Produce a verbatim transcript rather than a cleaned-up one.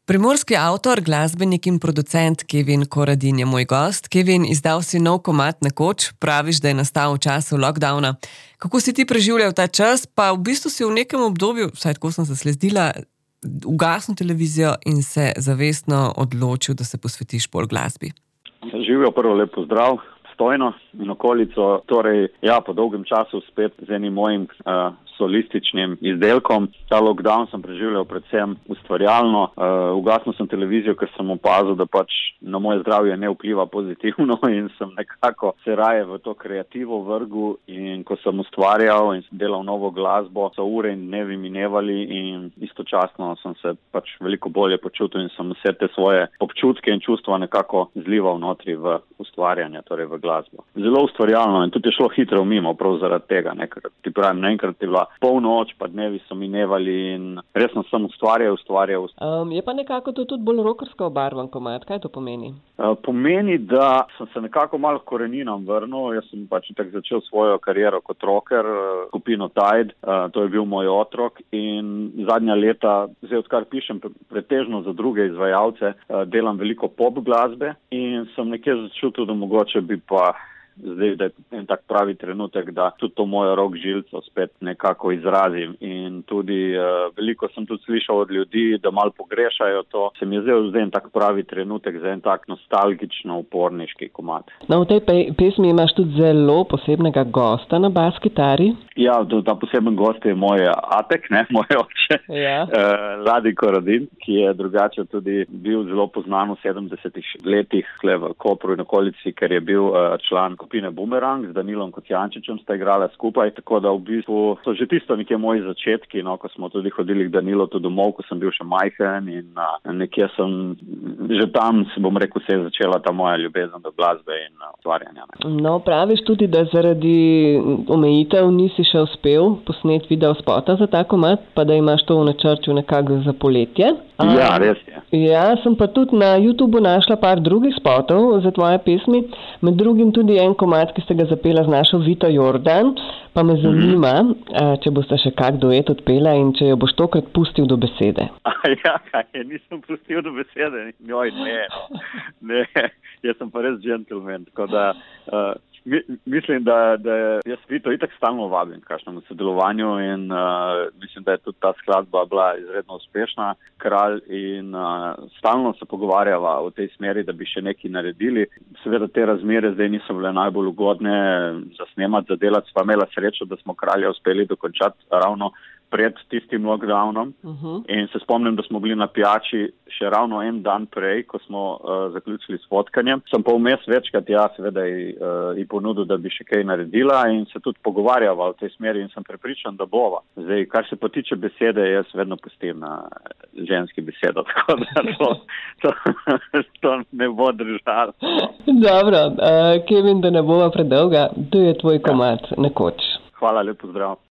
Primorski avtor, glasbenik in producent Kevin Koradin je moj gost. Kevin, izdal si nov komad Nekoč, praviš, da je nastal v času lockdowna. Kako si ti preživljal ta čas, pa v bistvu si v nekem obdobju, vsaj tako sem se slezdila, ugasnil televizijo in se zavestno odločil, da se posvetiš bolj glasbi? Živijo prvo lep pozdrav, Stojno in okolico. Torej, ja, po dolgem času spet z enim mojim uh, solističnim izdelkom. Ta lockdown sem preživljal predvsem ustvarjalno. Uh, ugasnil sem televizijo, ker sem opazil, da pač na moje zdravje ne vpliva pozitivno in sem nekako se raje v to kreativo vrgel, in ko sem ustvarjal in delal novo glasbo, so ure in dnevi minevali in istočasno sem se pač veliko bolje počutil in sem vse te svoje občutke in čustva nekako zlival notri v ustvarjanje, torej v glasbo. Zelo ustvarjalno in tudi je šlo hitro mimo, prav zaradi tega, ne, ker ti pravim, naenkrat je bila polnoč, pa dnevi so minevali in resno sem ustvarjal, ustvarjal. Um, je pa nekako to tudi bolj rockersko obarvan komad, kaj to pomeni? Uh, pomeni, da sem se nekako malo k koreninam vrnil. Jaz sem pač tak začel svojo kariero kot rocker, uh, skupino Tide, uh, to je bil moj otrok in zadnja leta, zdaj odkar pišem pretežno za druge izvajalce, uh, delam veliko pop glasbe in sem nekje začutil, da mogoče bi pa zdaj, da je en tak pravi trenutek, da tudi to mojo rock žilco spet nekako izrazim. In tudi uh, veliko sem tudi slišal od ljudi, da malo pogrešajo to. Se mi je zdaj zdaj en tak pravi trenutek za en tak nostalgično uporniški komad. No, v tej pe- pesmi imaš tudi zelo posebnega gosta na bas kitari. Ja, ta poseben gost je moj atek, ne, moj oče, ja. uh, Ladi Koradin, ki je drugače tudi bil zelo poznan v sedemdesetih letih tle v Kopru in okolici, ker je bil uh, član skupine Bumerang, z Danilom Kocijančičem sta igrala skupaj, tako da v bistvu so že tisto nekje moji začetki, no, ko smo tudi hodili k Danilu tudi domov, ko sem bil še majhen in uh, nekje sem, že tam, se bom rekel, se je začela ta moja ljubezen do glasbe in ustvarjanja. Uh, no, praviš tudi, da zaradi omejitev nisi še uspel posneti video spota za ta komad, pa da imaš to v načrtu nekako za poletje. A, ja, res je. Ja, sem pa tudi na YouTubu našla par drugih spotov za tvoje pesmi, med drugim tudi en komad, ki ste ga zapela z našo Vito Jordan, pa me zanima, mm-hmm. če boste še kak duet odpela in če jo boš tokrat pustil do besede. A ja, kaj, nisem pustil do besede, joj, ne, ne, jaz sem pa res gentleman, tako da uh, mi, mislim, da, da jaz Vito itak stalno vabim k kakšnemu sodelovanju in uh, mislim, da je tudi ta skladba bila izredno uspešna, Kralj, in uh, stalno se pogovarjava v tej smeri, da bi še nekaj naredili. Seveda te razmere zdaj niso bile najbolj ugodne za snemati, za delati, pa imela srečo, da smo Kralja uspeli dokončati ravno pred tistim lockdownom. Uh-huh. In se spomnim, da smo bili na pijači še ravno en dan prej, ko smo uh, zaključili s fotkanjem. Sem pa vmes večkrat, ja, seveda ji, uh, ji ponudil, da bi še kaj naredila in se tudi pogovarjava v tej smeri in sem prepričan, da bova. Zdaj, kar se pa tiče besede, jaz vedno pustim na ženski besedo, tako da to, to, to ne bo držalo. Dobro, uh, Kevin, da ne bova predolga, to je tvoj komad Nekoč. Hvala, lep pozdrav.